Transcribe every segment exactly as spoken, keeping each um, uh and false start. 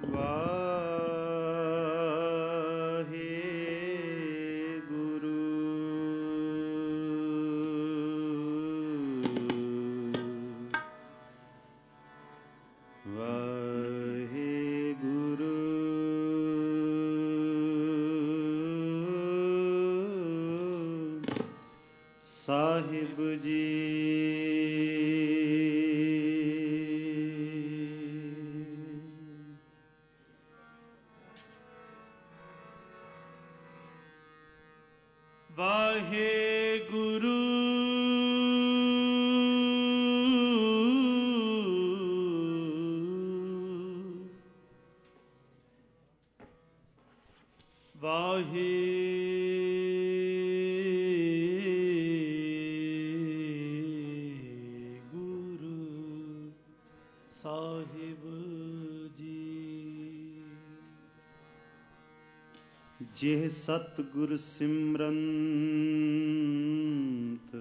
ਸਾਹਿਬ ਜੀ। ਵਾਹਿਗੁਰੂ ਵਾਹਿਗੁਰੂ ਸਾਹਿਬ ਜੀ। ਜਿਹ ਸਤਿਗੁਰ ਸਿਮਰੰਤ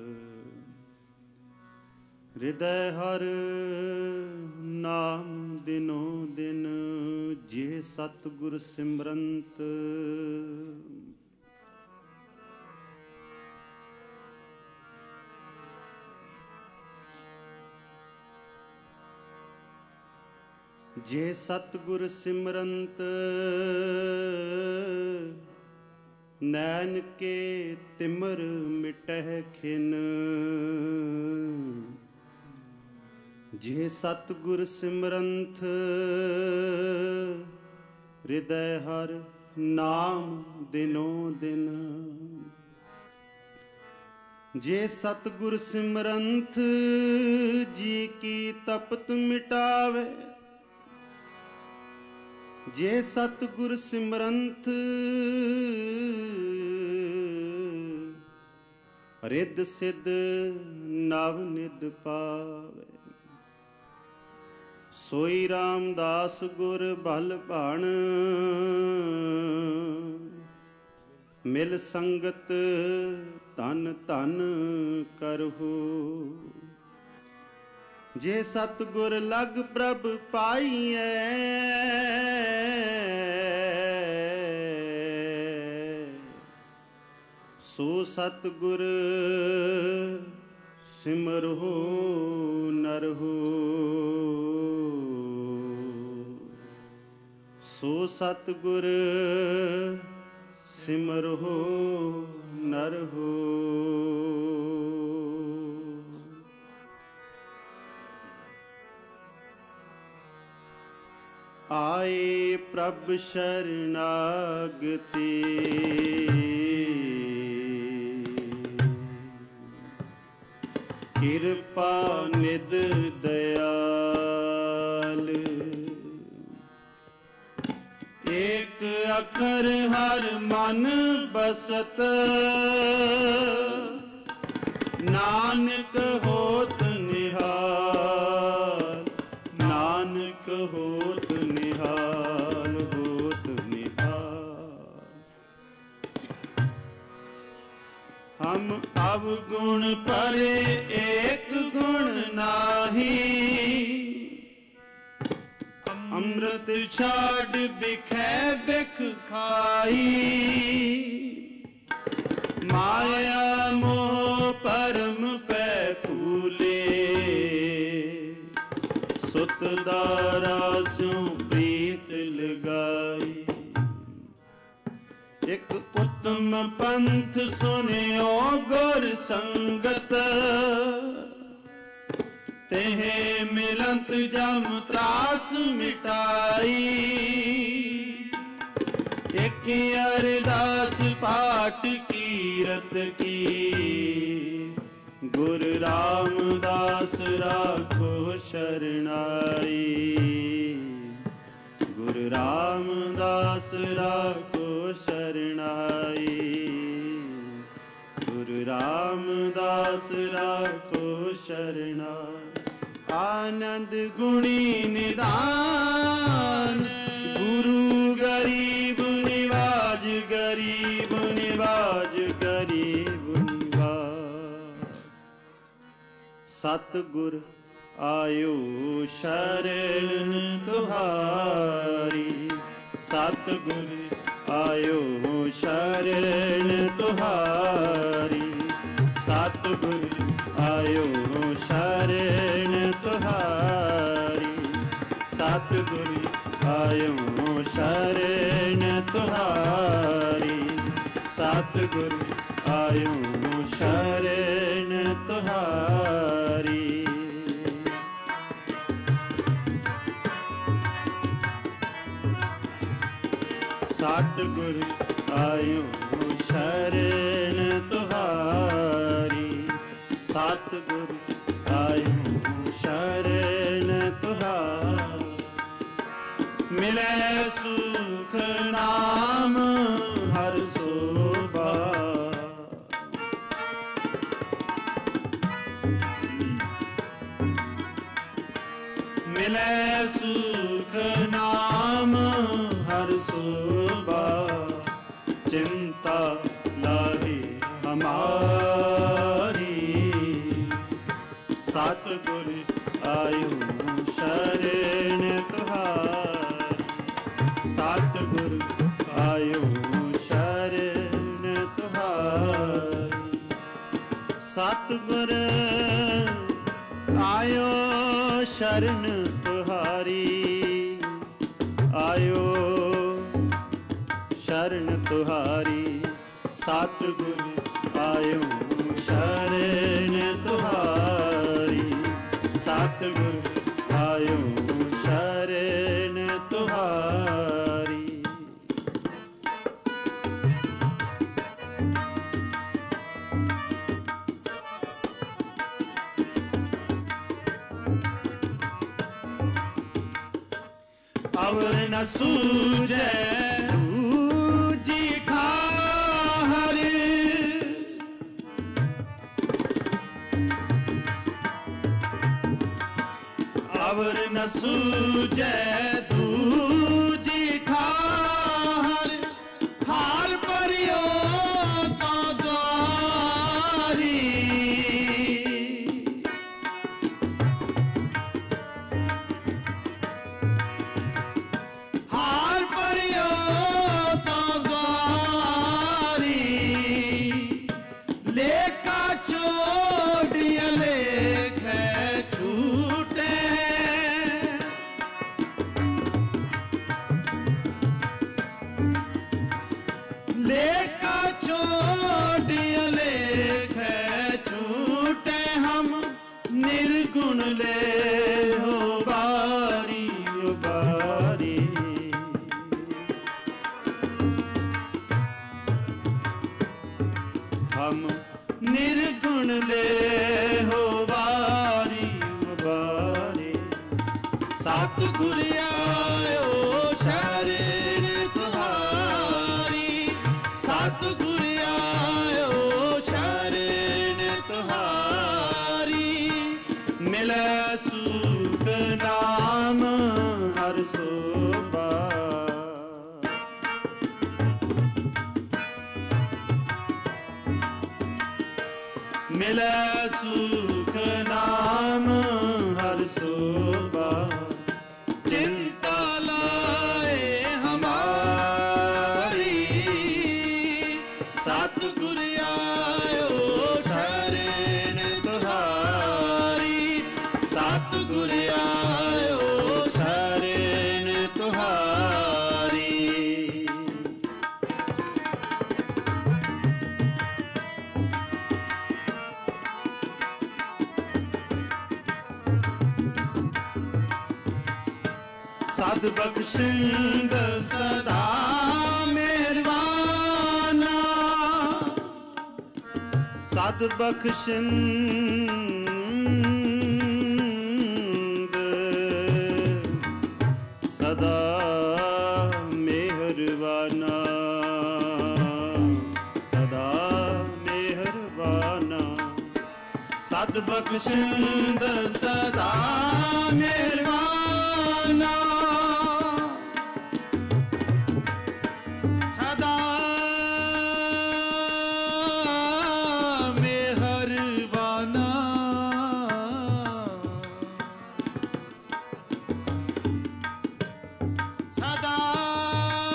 ਹਿਰਦੈ ਹਰ ਨਾਮ ਦਿਨੋ ਦਿਨ। ਜਿਹ ਸਤਿਗੁਰ ਸਿਮਰੰਤ ਜੇ ਸਤਿਗੁਰ ਸਿਮਰੰਤ ਨੈਣ ਕੇ ਤਿਮਰ ਮਿਟਹਿ ਖਿਨ। ਜੇ ਸਤਿਗੁਰ ਸਿਮਰੰਤ ਹਿਰਦੈ ਹਰ ਨਾਮ ਦਿਨੋ ਦਿਨ। ਜੇ ਸਤਿਗੁਰ ਸਿਮਰੰਤ ਜੀ ਕੀ ਤਪਤ ਮਿਟਾਵੇ। ਜੇ ਸਤਿਗੁਰ ਸਿਮਰੰਤ ਰਿੱਧ ਸਿੱਧ ਨਵ ਨਿਧ ਪਾਵੇ। ਸੋਈ ਰਾਮਦਾਸ ਗੁਰ ਭਲ ਭਾਣ ਮਿਲ ਸੰਗਤ ਧਨ ਧਨ ਕਰਹੂ। ਜੇ ਸਤਿਗੁਰ ਲਗ ਪ੍ਰਭ ਪਾਈਐ। ਸੋ ਸਤਿਗੁਰ ਸਿਮਰਹੁ ਨਰਹੁ। ਸੋ ਸਤਿਗੁਰ ਸਿਮਰਹੁ ਨਰਹੁ। ਆਏ ਪ੍ਰਭ ਸ਼ਰਨਾਗਤੀ। ਕਿਰਪਾ ਨਿਧ ਦਇਆਲ। ਏਕ ਅੱਖਰ ਹਰ ਮਨ ਬਸਤ। ਨਾਨਕ ਹੋਤ ਨਿਹਾਲ। ਨਾਨਕ ਹੋਤ ਨਿਹਾਲ ਹੋਤ ਨਿਹਾਲ। ਹਮ ਅਵਗੁਣ ਪਰੇ ਏਕ ਗੁਣ ਨਾਹੀ। ਅੰਮ੍ਰਿਤ ਛਾੜ ਬਿਖੈ ਬਿਖ ਖਾਈ। ਮਾਇਆ ਮੋਹ ਪਰਮ ਪੈ ਭੂਲੇ। ਸੁਤ ਦਾਰਾ ਸਿਉ ਪ੍ਰੀਤ ਲਗਾਈ। ਇਕ ਉਤਮ ਪੰਥ ਸੁਨਿਓ ਗੁਰ ਸੰਗਤ। ਤੇਹ ਮਿਲੰਤ ਜਮ ਤਰਾਸ ਮਿਟਾਈ। ਇਕ ਅਰਦਾਸ ਪਾਠ ਕੀਰਤ ਕੀ। ਗੁਰ ਰਾਮਦਾਸ ਰਾਖੋ ਸ਼ਰਨਾਈ। ਗੁਰ ਰਾਮਦਾਸ ਰਾਖੋ ਸ਼ਰਨਾਈ। ਗੁਰ ਰਾਮਦਾਸ ਰਾਖੋ ਸ਼ਰਨਾਈ। ਆਨੰਦ ਗੁਣੀ ਨਿਧਾਨ। ਗੁਰੂ ਗਰੀਬ ਨਿਵਾਜ ਗਰੀਬ ਨਿਵਾਜ ਗਰੀਬ ਨਿਵਾਜ। ਸਤਿਗੁਰ ਆਇਓ ਸ਼ਰਨ ਤੁਹਾਰੀ। ਸਤਿਗੁਰ ਆਇਓ ਸ਼ਰਨ ਤੁਹਾਰੀ, ਸਤਿਗੁਰ ਆਇਓ ਸ਼ਰਨ ਤੁਹਾਰੀ, ਸਤਿਗੁਰ ਆਇਓ ਸ਼ਰਨ ਤੁਹਾਰੀ, ਸਤਿਗੁਰ ਆਇਓ ਸ਼ਰਨ ਤੁਹਾਰੀ। ਸਤਿਗੁਰ ਆਇਓ ਸ਼ਰਨ ਤੁਹਾਰੀ, ਸਤਿਗੁਰ ਆਇਓ ਸ਼ਰਨ ਤੁਹਾਰੀ। ਮਿਲੇ ਸੁਖ ਨਾਮ ਹਰ ਸੋਭਾ, ਮਿਲੇ ਸੁਖ ਨਾਮ ਹਰ ਸੋਭਾ, ਚਿੰਤਾ ਲਾਹੀ ਹਮਾਰੀ। ਸਤਿਗੁਰ ਆਇਓ ਸ਼ਰਨ ਤੁਹਾਰੀ, ਸਤਿਗੁਰ ਆਇਓ ਸ਼ਰਨ ਤੁਹਾਰੀ। ਸਤਿਗੁਰ ਆਇਓ ਸ਼ਰਨ ਤੁਹਾਰੀ, ਆਇਓ ਸ਼ਰਨ ਤੁਹਾਰੀ। ਸਤਿਗੁਰ ਆਇਓ ਸ਼ਰਨ ਤੁਹਾਰੀ, ਸਤਿਗੁਰ ਆਇਓ ਸ਼ਰਨ ਤੁਹਾਰੀ। ਅਵਰ ਨ ਸੂਝੈ ਦੂਜੀ ਠਾਹਰ, ਅਵਰ ਨ ਸੂਝੈ ਦੂਜੀ ਠਾਹਰ, ਹਾਰ ਭਰਿਓ ਤਾਂ ਦੁਆਰੀ। ਹਾਰ ਭਰਿਓ ਤਾਂ ਦੁਆਰੀ, ਲੇਖਾ ਛੋੜਿਆ ਲੇਖੈ ਛੂਟੇ। ਲੇਖਾ ਛੋੜਿਆ ਲੇਖੈ ਛੂਟੇ, ਹਮ ਨਿਰਗੁਣ ਲੈ ਹੋ ਬਾਰੀ ਉਬਾਰੀ। ਹਮ ਨਿਰਗੁਣ ਲੈ ਹੋ ਬਾਰੀ ਉਬਾਰੀ। ਸਤਿਗੁਰ ਆਇਓ ਸ਼ਰਨ ਤੁਹਾਰੀ, ਸਤਿਗੁਰ ਆਇਓ ਸ਼ਰਨ ਤੁਹਾਰੀ। ਮਿਲੈ ਸੁਖ ਨਾਮ ਹਰ ਸੋਭਾ, ਮਿਲੈ ਸੁਖ ਨਾਮ ਹਰ ਸੋਭਾ। ਚਿੰਤਾ ਲਾਏ ਹਮਾਰੀ, ਸਤਿਗੁਰ ਆਇਓ ਸ਼ਰਨ ਤੁਹਾਰੀ, ਸਤਿਗੁਰ ਆਇਓ ਸ਼ਰਨ ਤੁਹਾਰੀ। ਸਦ ਬਖਸ਼ਿੰਦ ਸਦਾ ਮਿਹਰਬਾਨਾ, ਸਦ ਬਖਸ਼ਿੰਦ ਸਦਾ ਮਿਹਰਬਾਨਾ, ਸਦਾ ਮਿਹਰਬਾਨਾ। ਸਦ ਬਖਸ਼ਿੰਦ ਸਦਾ ਮਿਹਰਬਾਨਾ, ਸਦਾ ਮਿਹਰਬਾਨਾ। ਸਦਾ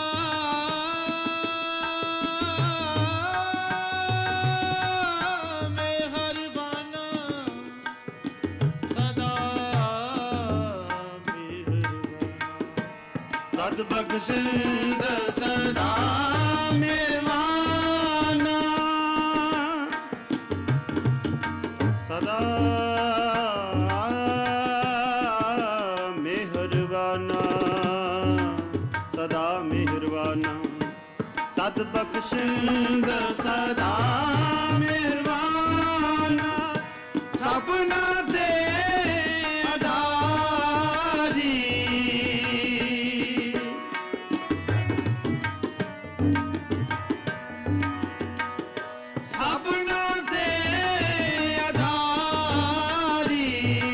ਸਦ ਬਖਸ਼ਿੰਦ ਸਦਾ ਮਿਹਰਬਾਨਾ ਸਦਾ ਮਿਹਰਬਾਨਾ ਸਦਾ ਮਿਹਰਬਾਨਾ ਸਦ ਬਖਸ਼ਿੰਦ ਸਦਾ ਮਿਹਰਬਾਨਾ ਸਭਨਾ ਦੇ ਆਧਾਰੀ ਸਭਨਾ ਦੇ ਆਧਾਰੀ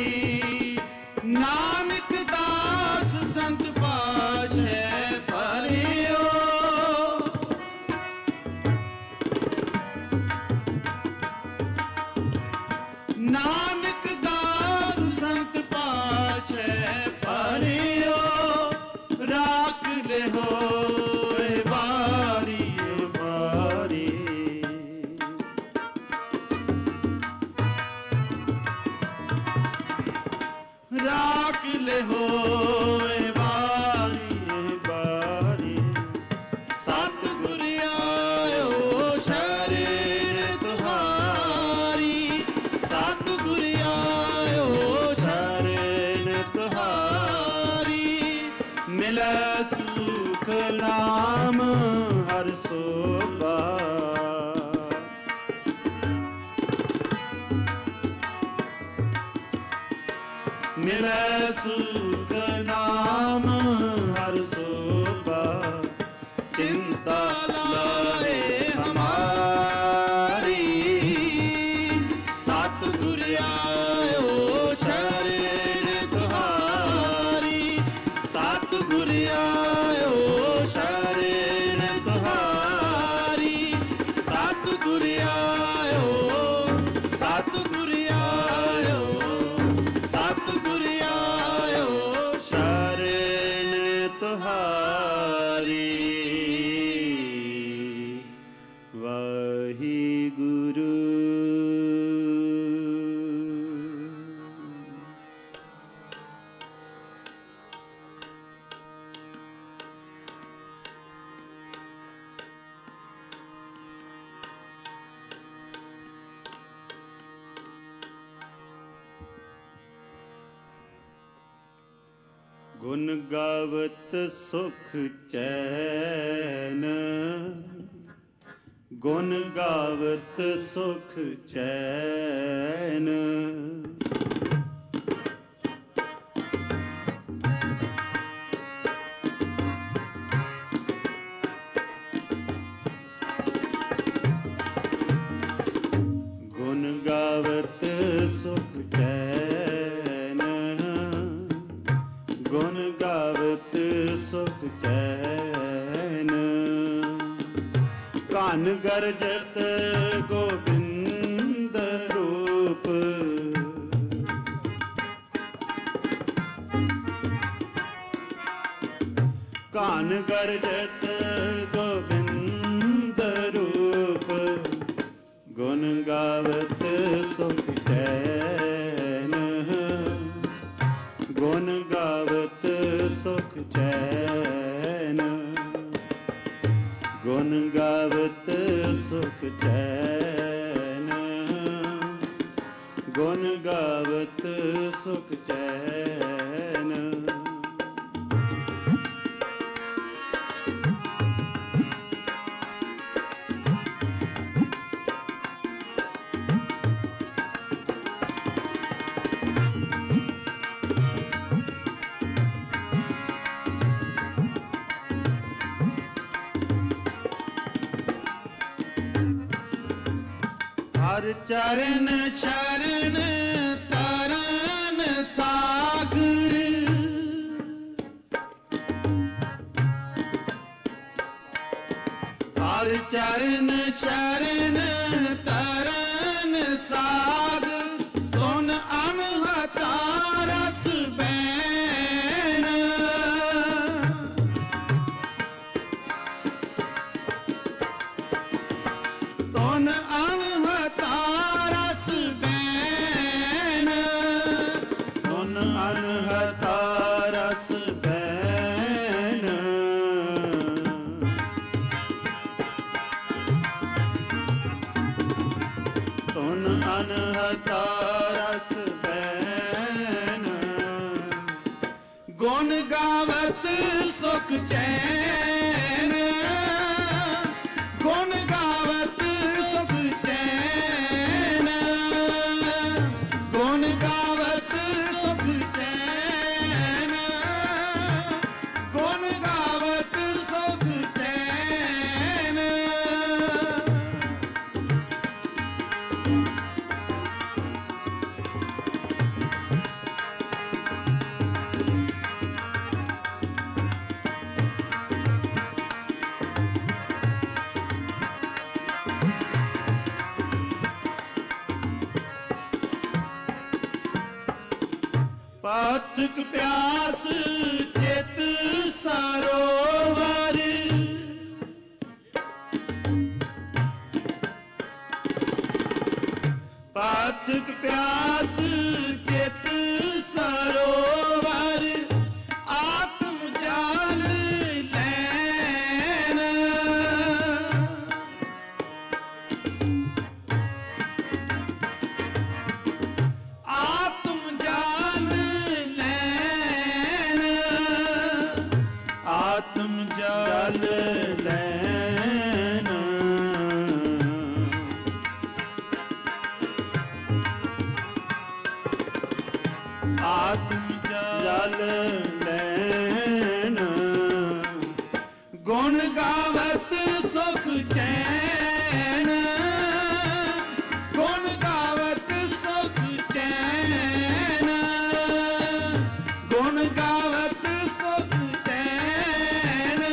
ਨਾਨਕ ਦਾਸ ਸੰਤ ਪਾਸ਼ੇ ਭਰਿਓ ਨਾਨਕ ਦਾਸ ਸੰਤ ਪਾਸ਼ੇ ਭਰਿਓ ਰਾਖ ਲਿਓ ਏ ਵਾਰੀ ਏ ਵਾਰੀ ਰਾਖ ਲਿਓ ਏ ਵਾਰੀ ਏ ਵਾਰੀ ਸਤਿਗੁਰ ਆਇਓ ਸ਼ਰਨ ਤੁਹਾਰੀ ਸਤਿਗੁਰ ਆਇਓ ਸ਼ਰਨ ਤੁਹਾਰੀ ਮਿਲੈ ਸੁਖ ਨਾਮ ਹਰਿ ਸੋਭਾ ਮਿਲੈ ਸੁਖ ਨਾਮ ਹਰਿ ਸੋਭਾ ਚਿੰਤਾ ਲਾਏ ਹਮਾਰੀ ਸਤਿਗੁਰ ਆਇਓ ਸ਼ਰਨ ਤੁਹਾਰੀ ਸਤਿਗੁਰ ਆਇਓ ਸ਼ਰਨ ਤੁਹਾਰੀ ਸਤਿਗੁਰ ਆਇਓ ਸਤਿਗੁਰ ਆਇਓ ਸਤਿਗੁਰ ਆਇਓ ਸ਼ਰਨ ਤੁਹਾਰੀ ਵਾਹਿਗੁਰੂ ਗੁਣ ਗਾਵਤ ਸੁਖ ਚੈਨ ਗੁਣ ਗਾਵਤ ਸੁਖ ਚੈਨ ਗੁਣ ਗਾਵਤ ਸੁਖ ਚੈਨ ਗੁਣ ਗਾਵਤ ਸੁਖ ਚੈਨ ਧਨ ਗਰਜਤ ਗੋਬਿੰਦ ਰੂਪ ਧਨ ਗਰਜਤ ਗੋਬਿੰਦ ਰੂਪ ਗੁਣ ਗਾਵਤ ਸੁਖ ਚੈਨ ਗੁਣ ਗਾਵਤ ਸੁਖ ਚੈਨ ਗੁਣ ਗਾਵਤ ਸੁਖ ਚੈਨ ਗੁਣ ਗਾਵਤ ਸੁਖ ਚੈਨ ਹਰ ਚਰਨ ਸ਼ਰਨ ਤਰਨ ਸਾਗਰ ਹਰ ਚਰਨ ਸ਼ਰਨ ਤਰਨ ਸਾਗਰ ਤੁਨ ਅਨਹਤਾ ਰਸ ਬੈਨ ਤੁਨ ਅਨਹਤਾ ਰਸ ਬੈਨ ਤੁਨ ਅਨਹਤਾ ਰਸ ਬੈਨ ਪਾਥਕ ਪਿਆਸ ਚਿਤ ਸਰੋਵਰ ਪਾਥਕ ਪਿਆਸ ਚਿਤ ਸਰੋਵਰ ਆਤਮ ਜਲ ਲੈਣ ਆਤਮ ਜਲ ਲੈਣ ਆਤਮ ਜਲ ਲੈਣ ਆਤਮ ਜਲ ਲੈਣ ਗੁਣ ਗਾਵਤ ਸੁਖ ਚੈਨ ਗੁਣ ਗਾਵਤ ਸੁਖ ਚੈਨ ਗੁਣ ਗਾਵਤ ਸੁਖ ਚੈਨ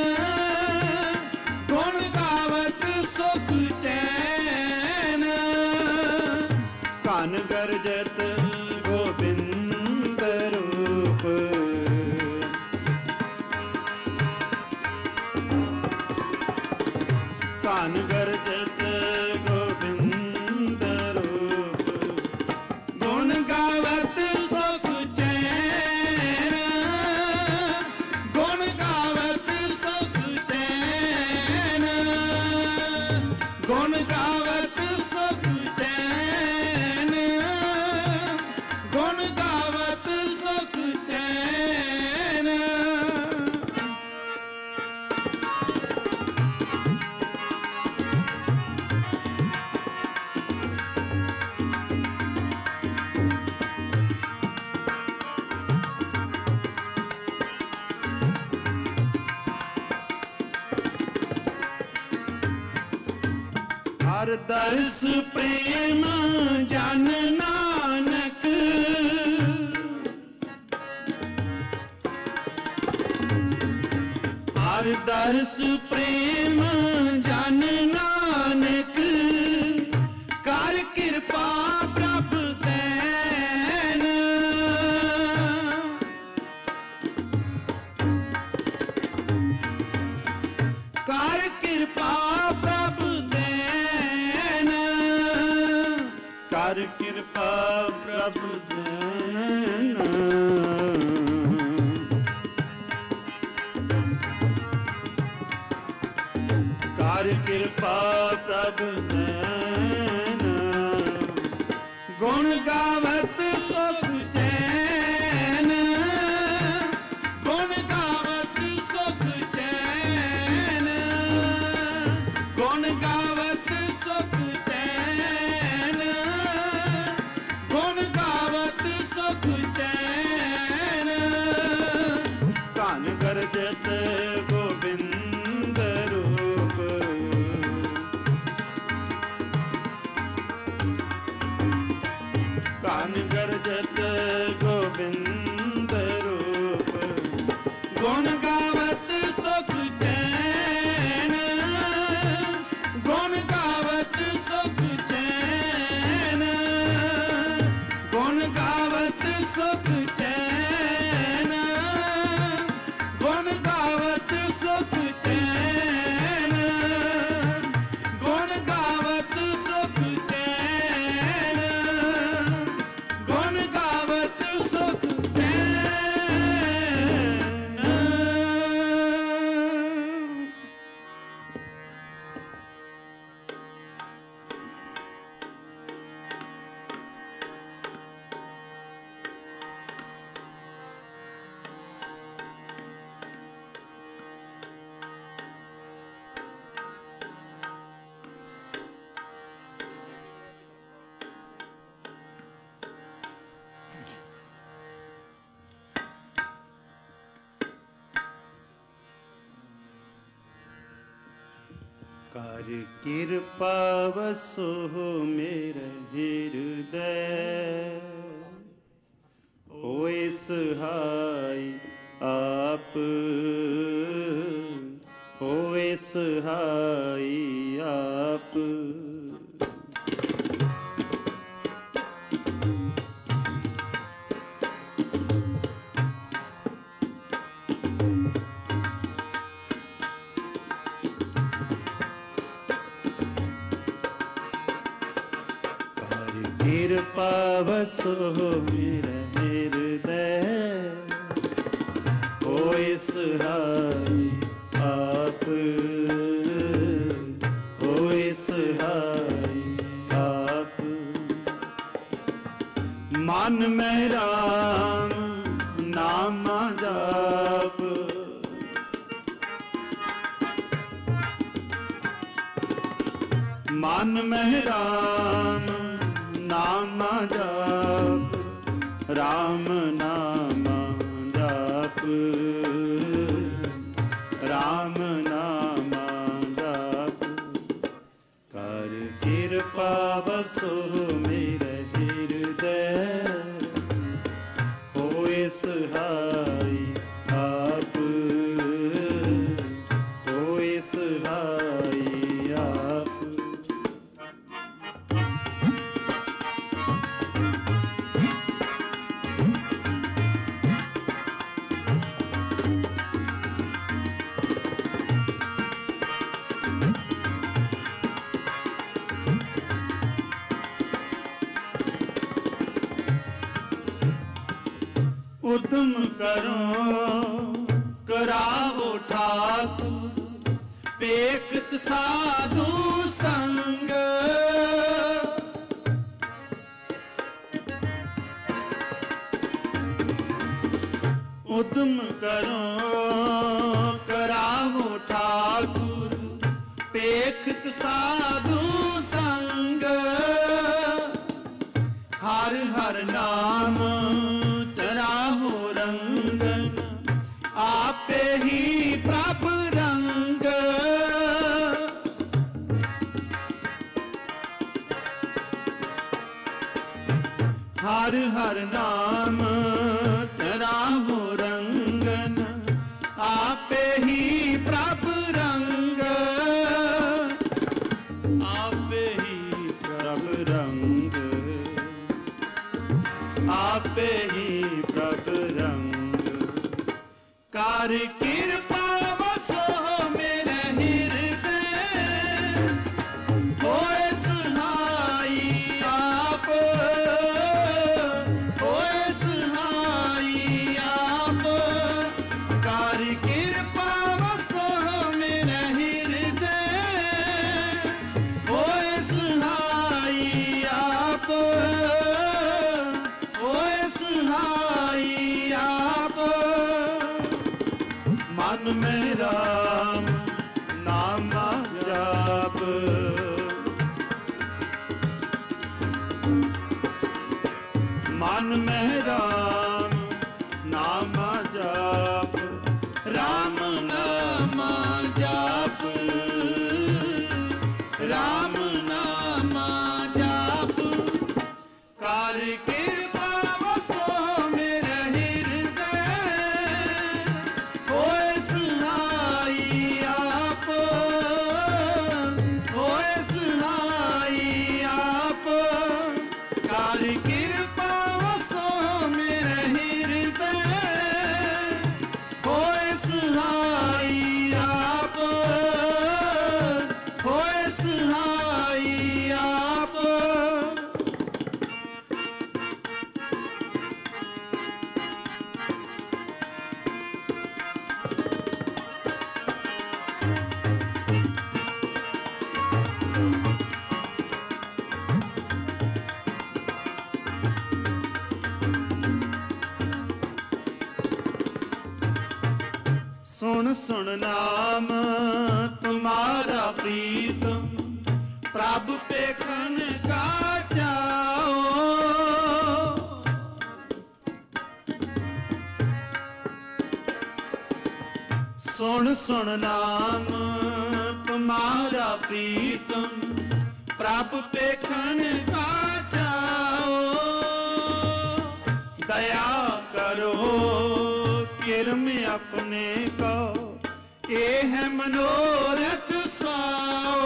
ਗੁਣ ਗਾਵਤ ਸੁਖ ਚੈਨ ਕਨ ਗਰਜਤ ਗੋਬਿੰਦ ਰੂਪ ਕਨ ਗਰਜਤ ਗੋਬਿੰਦ ਰੂਪ ਗੁਣ ਗਾਵਤ ਸੁਖ ਚੈਨ ਗੁਣ ਗਾਵਤ ਸੁਖ ਚੈਨ ਗੁਣ ਗਾਵਤ ਸੁਖ ਚੈਨ ਗੁਣ ਗਾਵਤ ਸੁਖ ਚੈਨ ਹਰ ਦਰਸ ਪ੍ਰੇਮ ਜਨ ਨਾਨਕ ਹਰ ਦਰਸ ਪ੍ਰੇਮ ਜਨ ਨਾਨਕ ਕਰ ਕਿਰਪਾ ਪ੍ਰਭ ਤੈਨ ਕਰ ਕਿਰਪਾ ਪ੍ਰਭ ਤੈਨ ਕਰ ਕਿਰਪਾ ਪ੍ਰਭ ਤੈਨ ਕਰ ਕਿਰਪਾ ਪ੍ਰਭ ਤੈਨ ਗੁਣ ਗਾਵਤ ਸੁਖ ਚੈਨ ਗੁਣ ਗਾਵਤ ਸੁਖ ਚੈਨ ਗੁਣ ਗਾਵਤ ਸੁਖ ਚੈਨ ਗੁਣ ਗਾਵਤ ਸੁਖ ਚੈਨ ਕਨ ਗਰਜਤ ਗੋਬਿੰਦ ਰੂਪ ਕਨ ਗਰਜਤ ਗੋਬਿੰਦ ਰੂਪ ਗੁਣ ਗਾਵਤ ਸੁਖ ਚੈਨ ਗੁਣ ਗਾਵਤ ਸੁਖ ਚੈਨ ਗੁਣ ਗਾਵਤ ਸੁਖ ਚੈਨ ਗੁਣ ਗਾਵਤ ਸੁਖ ਚੈਨ ਗੁਣ ਗਾਵਤ ਸੁਖ ਚੈਨ ਗੁਣ ਗਾਵਤ ਸੁਖ ਚੈਨ ਕਰ ਕਿਰਪਾ ਵਸੋ ਮੇਰੇ ਹਿਰਦੈ ਹੋਏ ਸਹਾਈ ਆਪ ਹੋਏ ਸਹਾਈ ਆਪ कृपा बसो मेरे हृदय, होए सहाय आप, होए सहाय आप। मन में राम नाम जाप, मन में राम नाम जाप, राम नाम जाप, राम नाम जाप। कर कृपा बसो मेरे हृदय, होए सहाय आप, होए सहाय आप। उद्यम करो करावो ठाकुर, पेखत साधु संग। उद्यम करो करावो ठाकुर, पेखत साधु संग। हर हर नाम चराहो रंगन, आपे ही प्रभु रंग। हर हर नाम चराहो रंगन, आपे ही प्रभु रंग। आपे ही प्रभु रंग, आपे ही प्रभु रंग। कर कृपा बसो मेरे हृदय, होए सहाय आप, होए सहाय आप। कर कृपा बसो मेरे हृदय, होए सहाय आप, आप। मन में राम नाम जाप, मन में राम नाम जाप, राम नाम जाप, राम नाम जाप। कर कृपा सुन सुन नाम तुम्हारा प्रीतम, प्रभु पेखन का जाओ। सुन सुन नाम तुम्हारा प्रीतम, प्रभु पेखन का जाओ। दया करो किरम अपने को, ये है मनोरथ साओ।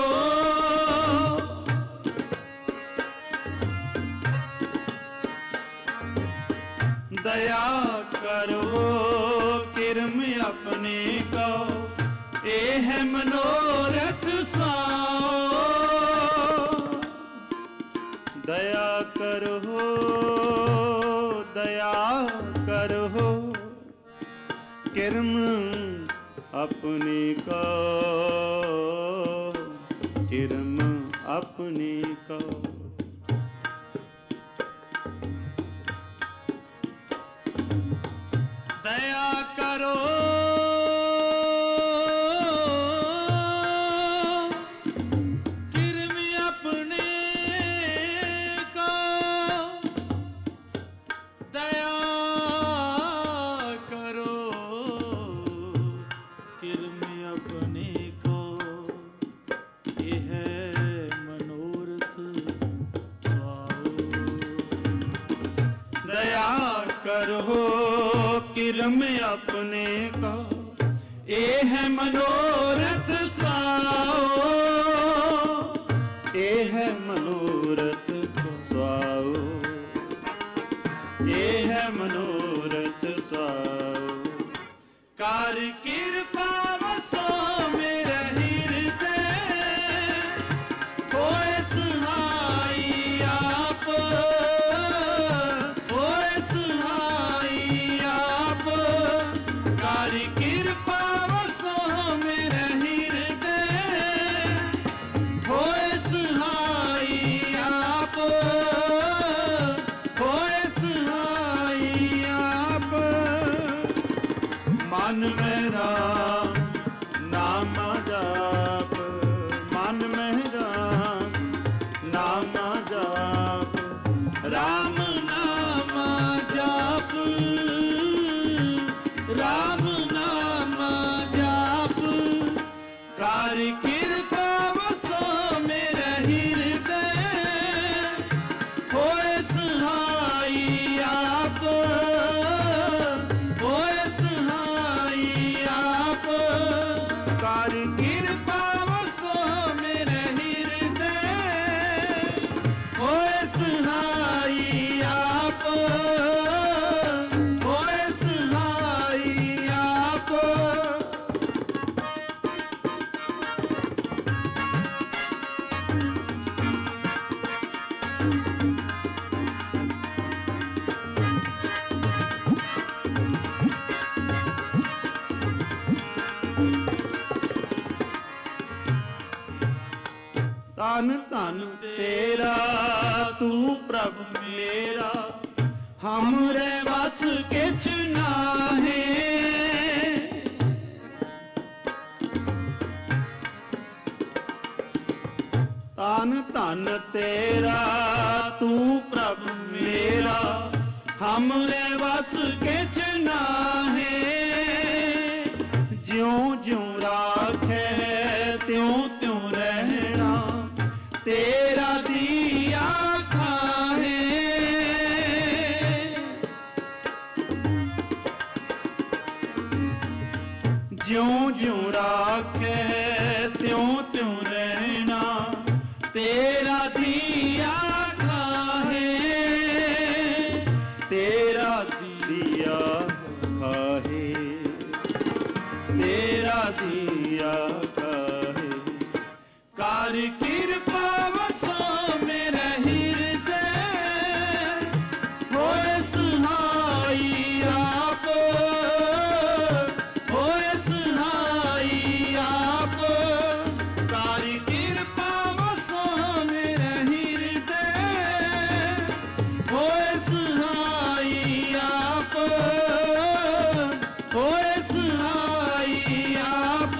दया करो किरम अपने को, ये है मनोरथ साओ। दया करो अपने को, किरम अपने को। दया करो किरम अपने को, दया करो किरम अपने को। ये है मनोरथ स्वाओ, दया करो किरम अपने को। ये है मनोरथ स्वाओ, ये है मनोरथ स्वाओ, ये है मनोरथ स्वाओ। कार कृपा वसो मेरे हृदय, होए सहाई आप, होए सहाई आप। कार कृपा वसो मेरे हृदय, होए सहाई आप, होए सहाई आप। मन में राम नाम जाप, मन में राम नाम जाप। राम नाम जाप, राम नाम जाप। कार कृपा वसो मेरे हृदय, होए सहाई आप, होए सहाई आप। कार कृपा वसो मेरे हृदय, होए सहाई आप, होए सहाई आप। तन तन तेरा तू प्रभु मेरा, हमरे बस किछ नाहे। तन तन तेरा तू प्रभु मेरा, हमरे बस किछ नाहे। ज्यों ज्यों राखे त्यों त्यों रहना, तेरा दिया खाहे। ज्यों ज्यों राखे त्यों त्यों रहना, तेरा दिया खाहे। तेरा दिया खाहे, तेरा दिया खाहे। कार कृपा वसो मेरे हृदय, होए सहाई आप, होए सहाई आप। कार कृपा वसो मेरे हृदय, होए सहाई आप, होए सहाई आप।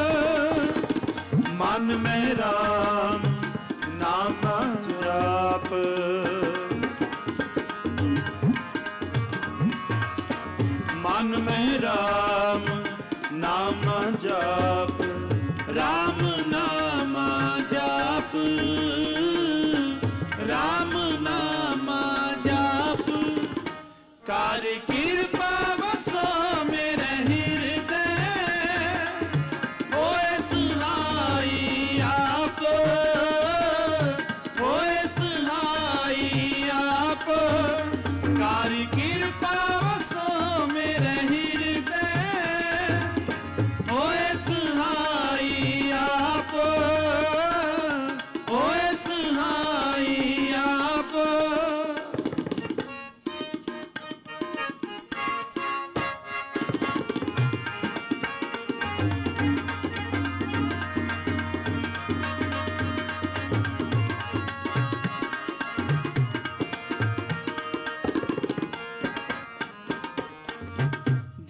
मन में राम नाम जाप, मन में राम नाम जाप। राम नाम जाप, राम नाम जाप। कार कृपा वसो मेरे हृदय, होए सहाई आप, होए सहाई आप। कार कृपा वसो मेरे हृदय, होए सहाई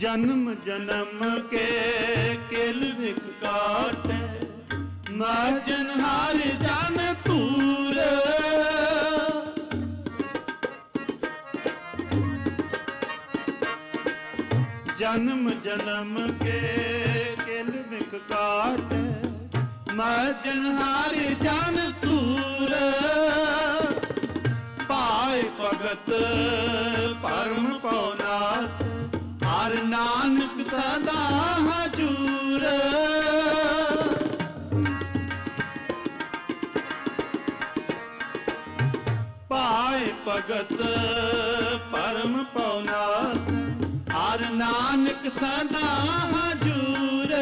जन्म जन्म के केल विख काटे, मैं जनहार जान तूर। जन्म जन्म के केल विख काटे, मैं जनहार जान तूर। पाए भगत परम पौनास, हर नानक सदा हजूर। पाए भगत परम पौनास, हर नानक सदा हजूर।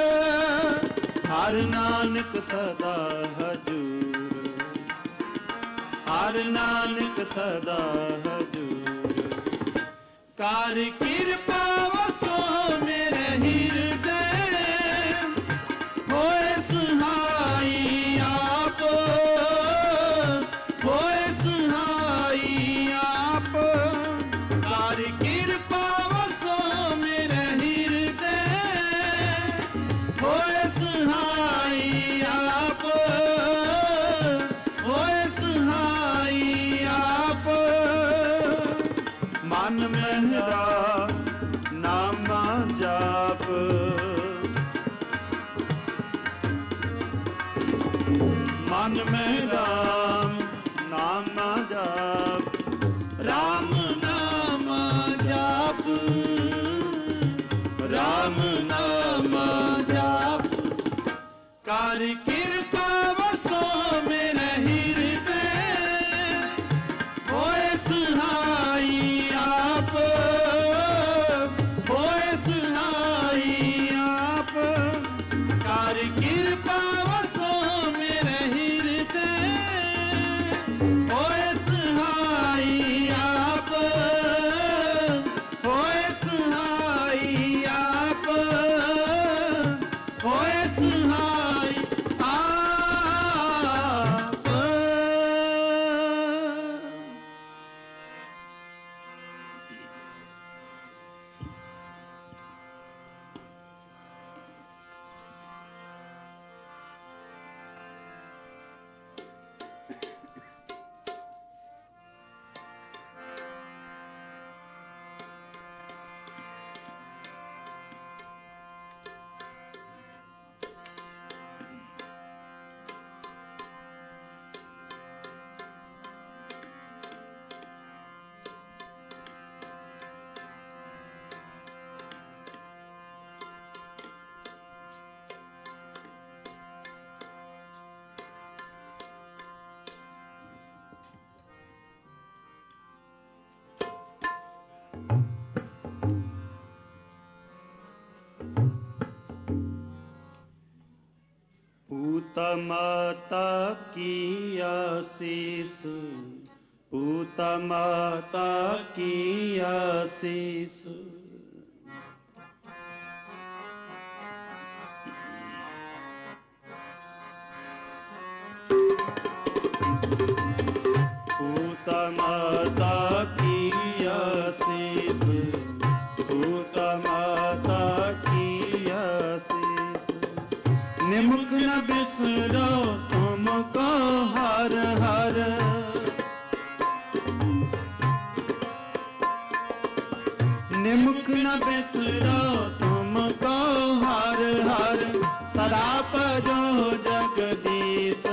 हर नानक सदा हजूर, हर नानक सदा हजूर। कार कृपा वसो मेरे हृदय, होए सुहाई आप, होए सुहाई आप। कार कृपा वसो मेरे हृदय, होए सुहाई आप, होए सुहाई आप। मन मेरा नामा जाप, मन में राम नामा जाप। राम नाम जाप, राम नाम जाप। कार कृपा वसो मेरे हृदय, होए सुहाई आप, होए सुहाई आप। कार कृपा वसो मेरे हृदय, होए सुहाई आप, होए सुहाई आप, होए सुहाई आप। पूता माता की आशीष, पूता माता की आशीष। पूता माता की आशीष, पूता माता की आशीष। निमुख न बिसरो तुमको हर हर, निमुख न बिसरो तुमको हर हर। सदा पजो जगदीश,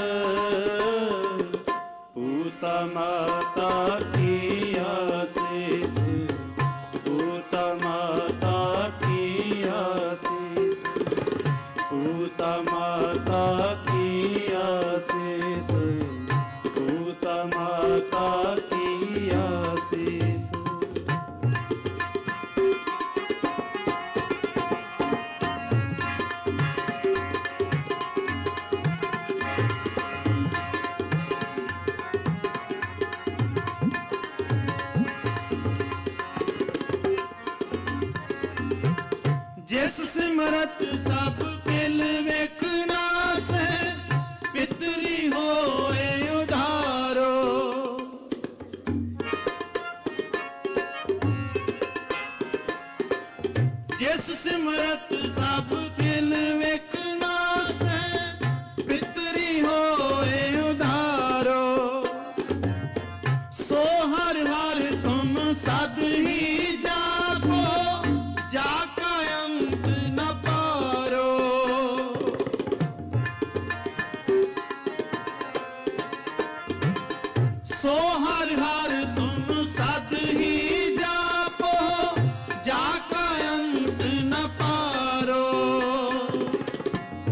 पूता माता की आशीष, पूता माता की आशीष। पूता माता की आशीष, पूता माता की आशीष। जिस सिमरत सब किल विख नासै,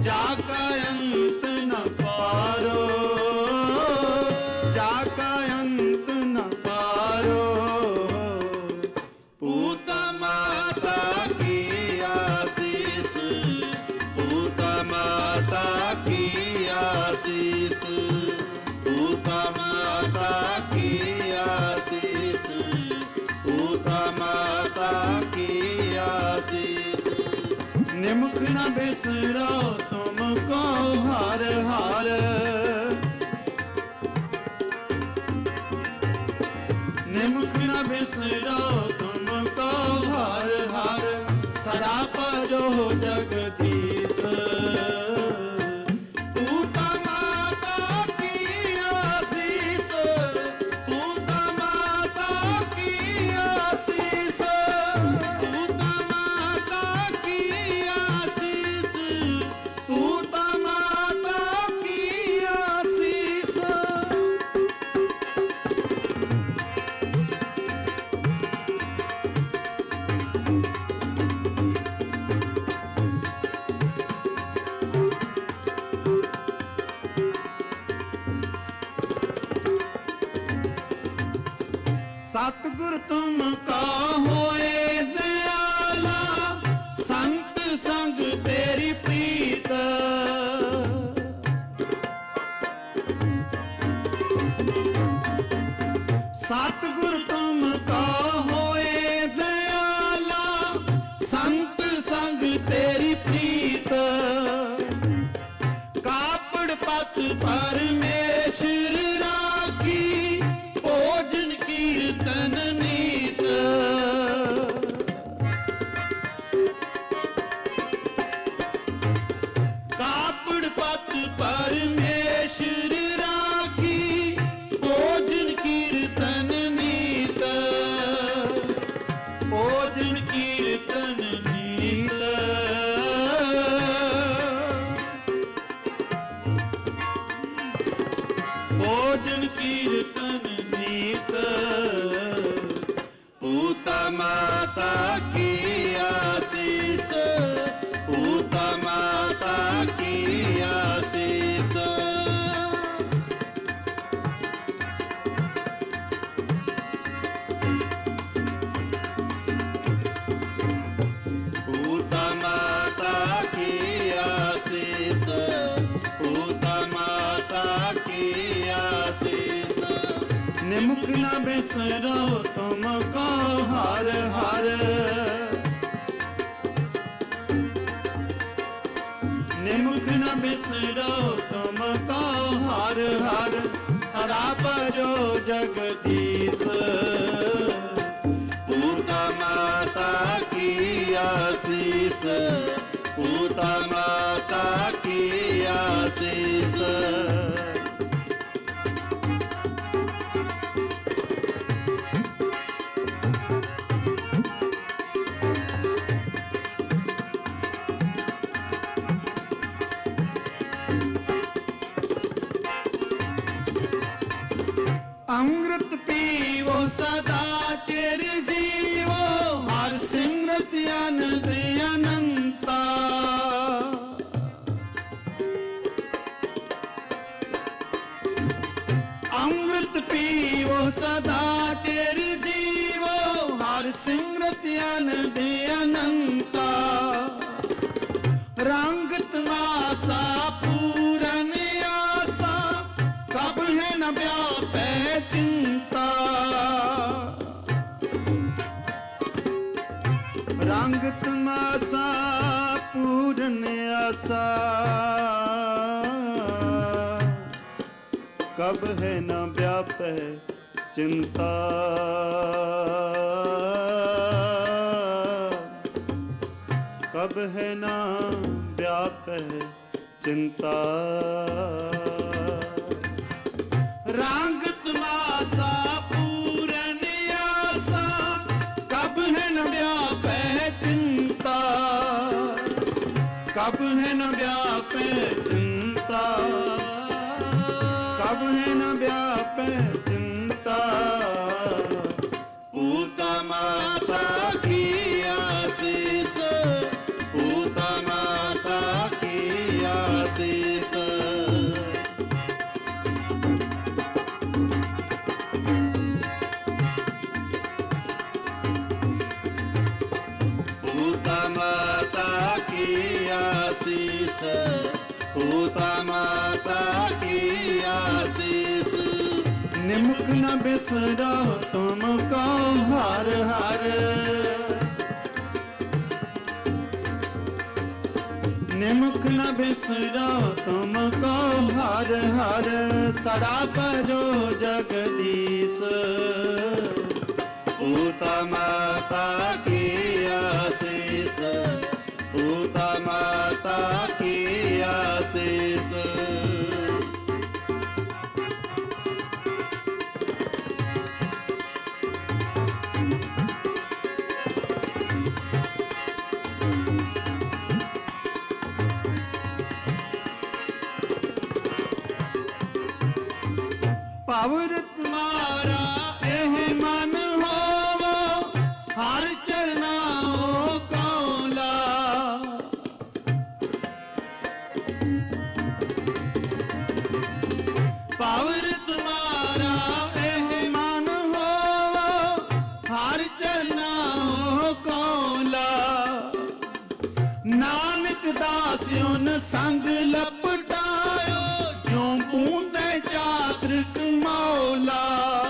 जाका अंत न पारो, जाका अंत न पारो। पूता माता की आशीष, पूता माता की आशीष, पूता माता की आशीष, पूता माता की आशीष। निमुख न बिसरो तुमको हर हर, निमुख न बिसरो तुमको हर हर। सदा परो जगदीश, पूता माता की आशीष, पूता माता की आशीष, पूता माता की आशीष, पूता माता की आशीष। सतगुर तुमका होए दयाला, संत संग तेरी प्रीत। सतगुर तुमका होए दयाला, संत संग तेरी प्रीत। कापड़ पत परमेश्वर राखी, भोजन कीर्तन नीत। कापड़ पत परमेश्वर राखी, भोजन कीर्तन नीत, भोजन कीर्तन नीत। भोजन कीर्तन नीत। पूता माता की आशीष, पूता माता की आशीष। पूता माता की आशीष, पूता माता की आशीष। निमुख न बिसरो तुमको हर हर, निमुख न बिसरो तुमको हर हर। सदा परो जगदीश, पूता माता की आशीष, पूता माता की आशीष। अमृत पीवो सदा चिर जीवो, हर सिमरत अनंत अनंता। अमृत पीवो सदा चिर जीवो, हर सिमरत अनंत अनंता। रंग तमाशा पूरन आशा, कब है न व्यापै चिंता। रंग तमाशा पूरन आशा, कब है न व्यापै चिंता। कब है न व्यापै चिंता। रंग तमाशा पूरन आशा, कब है न व्यापै चिंता। कब है न व्यापै चिंता, कब है न व्यापै चिंता। पूता माता की आशीष, पूता माता की पूता माता की आशीष। निमुख न बिसरो तुमको हर हर, निमुख न बिसरो तुमको हर हर, सदा परो जगदीश। पूता माता की आशीष, पूता माता की आशीष। पावर तुम्हारा एह मन हो, हर चरना हो कौला। पावर तुम्हारा एह मन हो, हर चरना हो कौला। नानक दासियों संग लपटायो, जो बूंदे चातृक मौला।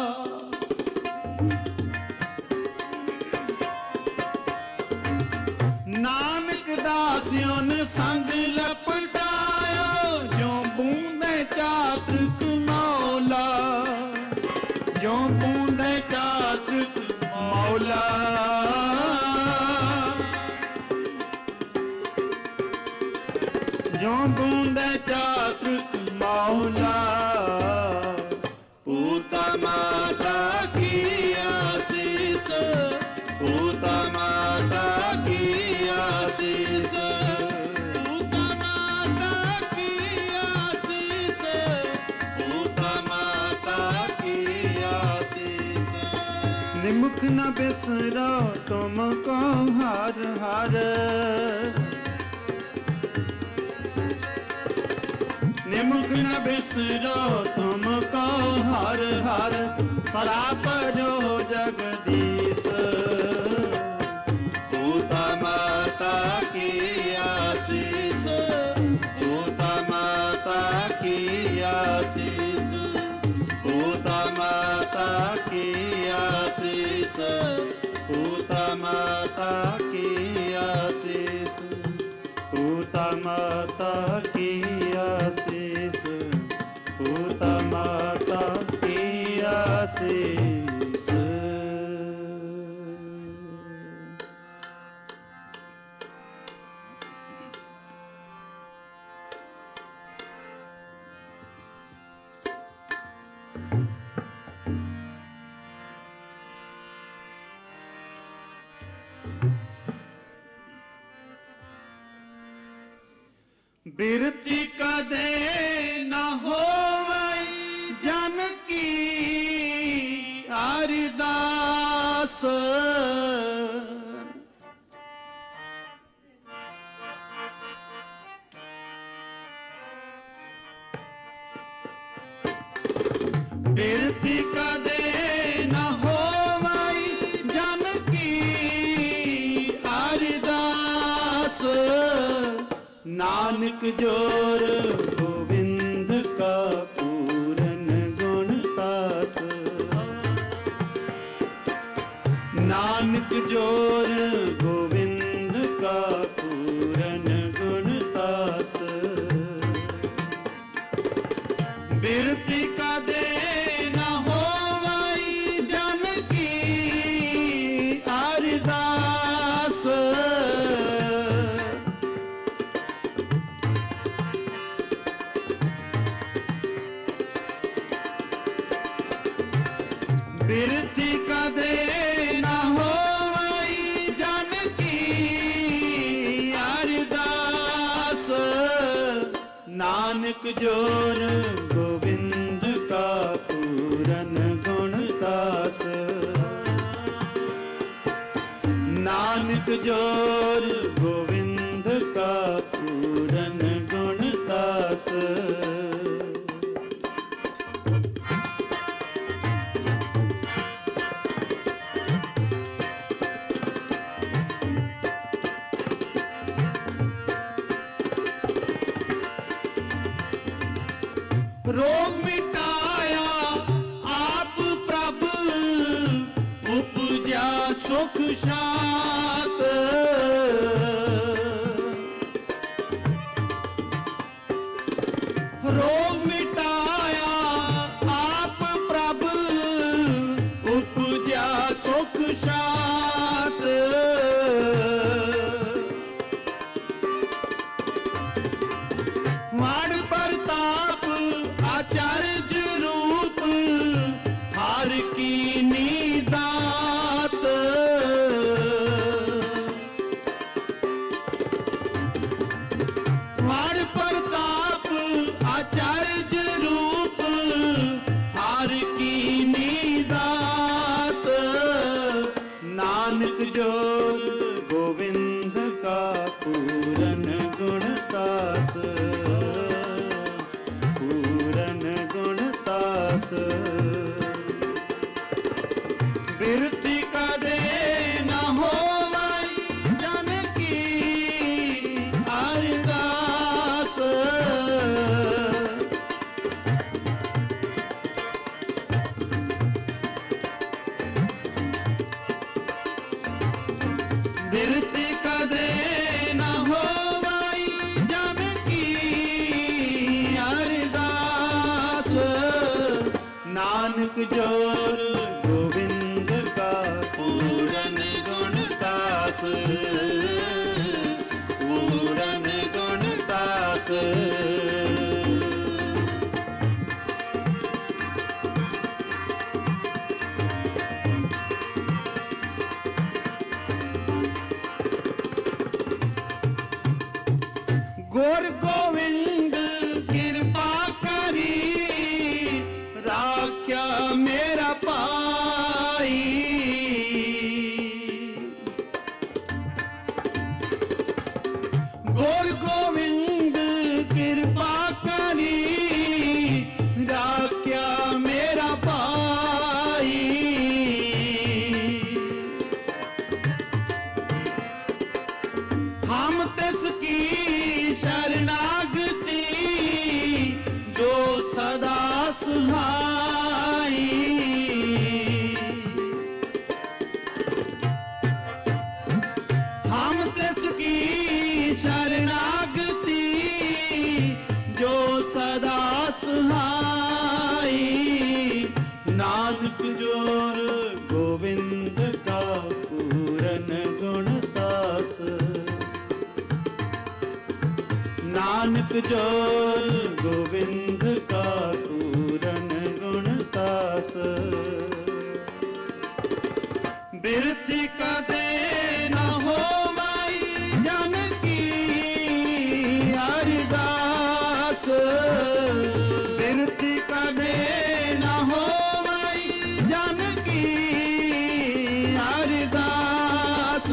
नानक दासियों संग लपटायो, जो बूंदे चातृक मौला। जो बूंदे चातृक मौला, जो बूंदे चातृक मौला। पूता माता की आशीष, पूता माता की आशीष। पूता माता की आशीष, पूता माता की आशीष। निमुख न बिसरो तुमको हर हर, निमुख न बिसरो तुमको हर हर, सदा परो जगदीश। पूता माता की आशीष, पूता माता की आशीष। पूता माता की आशीष, पूता माता की आशीष। पूता माता की आशीष, पूता माता की आशीष। बिरती कदे न होवई जन की अरदास। बिरती कदे न होवई जन की अरदास। नानक जोर गोविंद का पूरन गुणतास। नानक जोर गोविंद का पूरन गुणतास। बिरती का दे न होवई जन की अरदास। बिरती कदे न होवई जन की अरदास। नानक जोर गोविंद का पूरन गुणदास। नानक जोर गोविंद का पूरन गुणदास। रोग मिटाया आप प्रभु उपजा सुख शांत। रोग मिटाया आप प्रभु उपजा सुख शांत। माड़ प्रताप आचार्य रूप हर की नीदात। माड़ प्रताप आचार्य रूप हर की नीदात। नानक जोर गोविंद का पूरन गुणतास। पूरन गुणतास बिरथी कदे न होवई जन की अरदास। बिरथी कदे न होवई जन की अरदास। नानक जोर गोविंद का पूरन गुणतास। पूरन गुणतास गोर गोविंद कृपा करी राख्या मेरा पाई। गोर गोविंद कृपा करी राख्या मेरा पाई। हम तिसकी शरणागति जो सदा सहाई। हम तिसकी शरणागति जो सदा सहाई। नानक जोर गोविंद का पूरन गुणतास। नानक जोर गोविंद का पूरन गुणतास। बिरथी कदे न होवई जन की अरदास। बिरथी कदे न होवई जन की अरदास।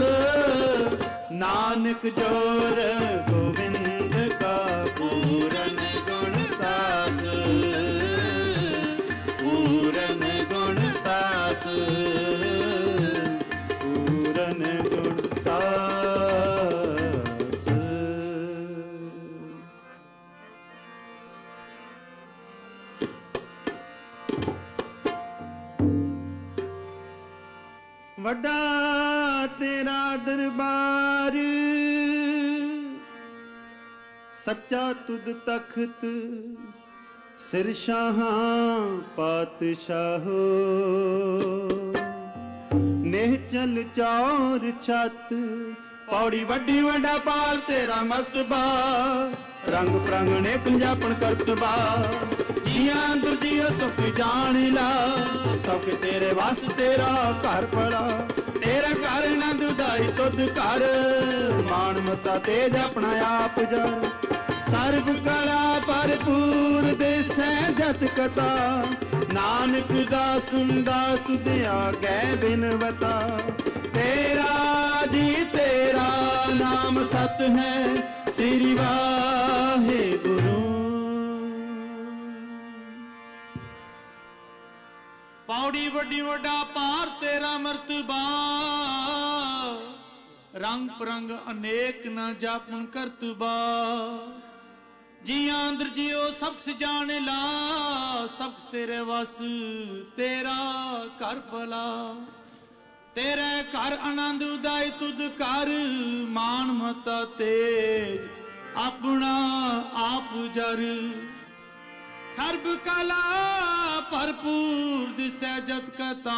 नानक जोर गोविंद का पूरन गुणतास। पूरन गुणतास पूरन गुणतास। वड्डा तेरा दरबार सच्चा तुद तख्त सिर शाहां पातशाहो। नेचल चौर छत पौड़ी वड्डी वड्डा पाल तेरा मर्तबा। रंग प्रंगणे पंजापन करतबा। जिया दुर्जिया सुख जान ला सुख तेरे वास तेरा घर पड़ा। तेरा घर न दुदाई तुद कर मान मता तेज अपना आप जर। सर्व कला भरपूर देसै जत कथा। नानक दास सुनदा तुद आगे बिनवता। तेरा जी तेरा नाम सत है श्री वाहे गुरु। पौड़ी वड्डी वड्डा पार तेरा मर्तबा। रंग परंग अनेक न जापन करतबा। जियां अंदर जियो सब जान ला, सब तेरे वस तेरा घर भला। तेरे घर आनंद उदाय तुद कर, मान मता तेज अपना आप जर। सर्ब कला भरपूर दिसै जत कथा,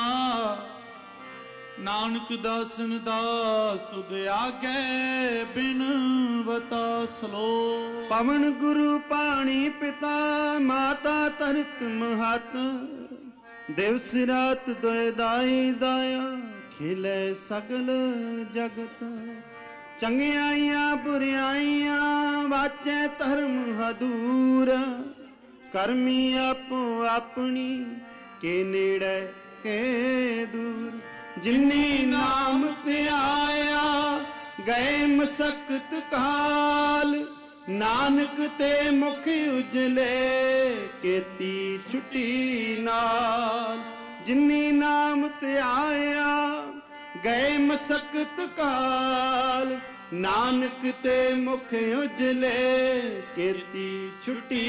नानक दासन दास तुद आगे बिन बता सलो। पवन गुरु पाणी पिता, माता तरत महत। दिवस रात दोय दाई दाया, खिले सगल जगत। चंगियाइयां बुरियाइयां, वाचे धर्म हदूर। करमी आपो अपनी, के नेड़े के दूर। जिन्नी नाम ते आया, गए मसकत काल। नानक ते मुख उजले, केती छुट्टी नाल। जिन्नी नाम ते आया, गए मसकत काल। नानक ते मुख उजले, केती छुट्टी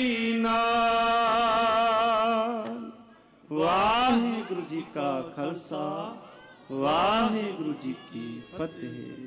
नाल। वाहिगुरु जी का खालसा, वाहिगुरु जी की फतेह।